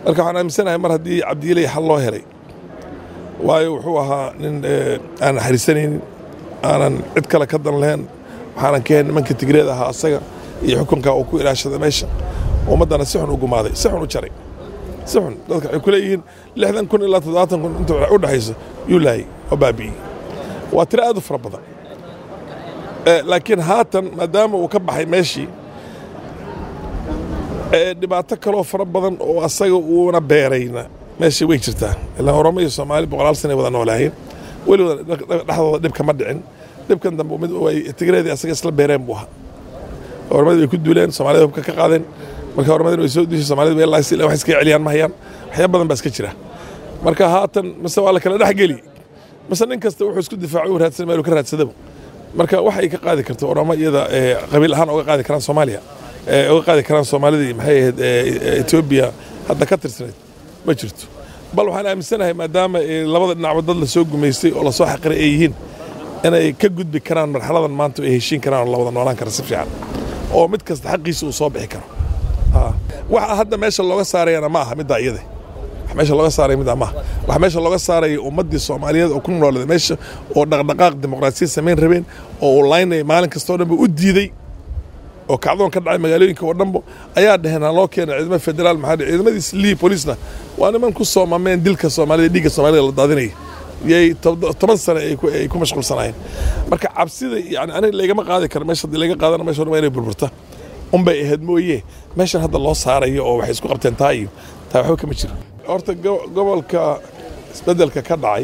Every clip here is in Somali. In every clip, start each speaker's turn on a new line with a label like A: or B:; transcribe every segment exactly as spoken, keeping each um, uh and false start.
A: marka waxaan aaminsanahay mar haddii cabdiilay xal loo helay waayo wuxuu ahaa nin aan naxariisanaynin aanan cid kale ka dan lahayn waxaanan ka hayn nimanka tigreed ahaa asaga iyo xukunkaa uu ku ilaashada meesha ummaddana si xun u gumaaday si xun u jaray si xun dadka waxay ku leeyihiin lixdan kun ilaa toddobaatan kun inta u dhexayso yuu laayay oo baabi'iyey waa tiro aad u fara badan laakiin haatan maadaama uu ka baxay meeshii dhibaato kaloo fara badan oo asaga uuna beerayna meeshii way jirtaa ilaa oromo iyo soomaali boqolaal sana wada noolaayeen weliba dhexdooda dhibka ma dhicin dhibkan dambe mid tigreedii asaga isla beereen buu ahaa oromadii way ku duuleen soomaalida hubka ka qaadeen marka oromadina way soo dishay soomaalida way laaysi wax iska celiyaan ma hayaan waxyaabo badan baa iska jira marka haatan mise waa la kala dhexgeli mise nin kasta wuxuu isku difaacay u raadsan meel ka raadsadaba marka wax ay ka qaadi karto oromo iyada qabiil ahaan uga qaadi karaan Soomaaliya ee uga qaadi karaan Soomaalida maxay ahayd Ethiopia hadda ka tirsaneed ma jirto bal waxaan aaminsanahay maadaama labada dhinac dad la soo gumeystay oo la soo xaqiray ay yihiin inay ka gudbi karaan marxaladan maanta ay heshiin karaan oo la wada noolaan kara si fiican oo mid kasta xaqiisa uu soo bixi karo waxa hadda meesha looga saarayna ma aha midda iyada wax meesha looga saaray midda ma wax meesha looga saaray ummadii Soomaaliyeed oo ku noolada meesha oo dhaqdhaqaaq dimuqraasiya sameyn rabeen oo online maalin kasta oo dhanba u diiday oo kacdoon ka dhacay magaalooyinka oo dhanba ayaa dhaheena loo keenay ciidamada federaal maxaa ciidamadiis lii police-na waa niman ku soomameen dilka Soomaalida dhiigga Soomaalida la daadinay yay toban sano ay ku mashquulsanayeen marka cabsida yani aniga laga qaadi karo meesha laga qaadana meesha waa inay burburta um bay ahayd mooyee meeshan hadda loo saarayo oo waxay isku qabteen taa iyo taa waxba kama jiro horta gobolka isbedelka ka dhacay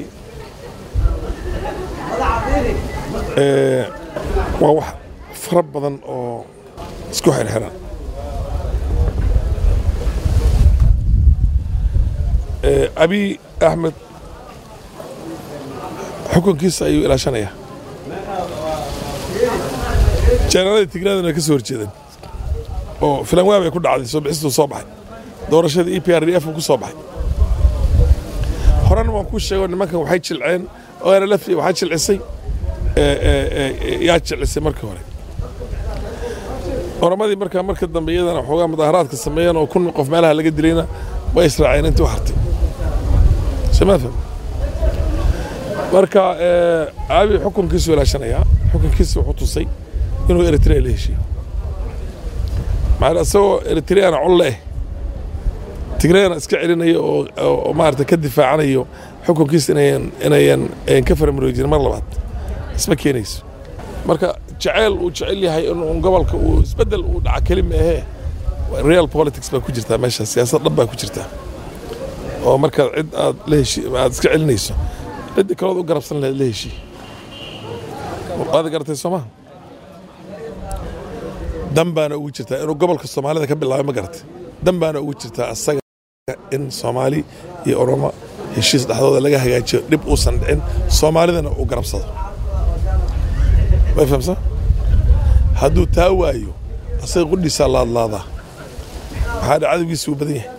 A: ee waa wax fara badan oo isku xirxiran ee abi Ahmed xukunkiisa ayuu ilaashanayaa janaalada tigreedana ka soo horjeedeen oo filan waab ay ku dhacday soo bixistu soo baxay doorashada E P R D F ku soo baxay horena waan ku sheegay nimankan waxay jilceen oo ay la fiican waxa jilcisay ee ee yaa jilcisay markii hore oromadii marka marka dambe iyadana xoogaa mudaharaadka sameeyeen oo kun qof meelaha laga dilayna way israaceen intii u hartay samaafan marka ee abi xukunkiisu ilaashanaya xukunkiisu wuxuu tusay inuu Eritrea la heshiyo maana soo Eritrea culle tigreena iska celinayo oo maarta ka difaacanayo xukunkiisa inay inay ka farmaroojin mar labaad isma keenayso marka jacayl uu jacayl yahay in gobolka uu isbedel uu dhaca kelima ah real politics ba ku jirta meesha siyaasad dhab ba ku jirta oo marka cid aad la heshiyo aad iska celinayso cid kale oo garabsan la heshiyo wada gartay Soomaa dambaana ugu jirta inuu gobolka Soomaalida ka bilaabo ma gartay dambaana ugu jirta asaga in Soomaali iyo Oromo heshiis dhaxdooda laga hagaajiyo dib u san dhicin Soomaalidana uu garabsado way fahamsan hadduu taa waayo asaga qudhiisa laadlaada waxaa dhacdigiisu badan yahay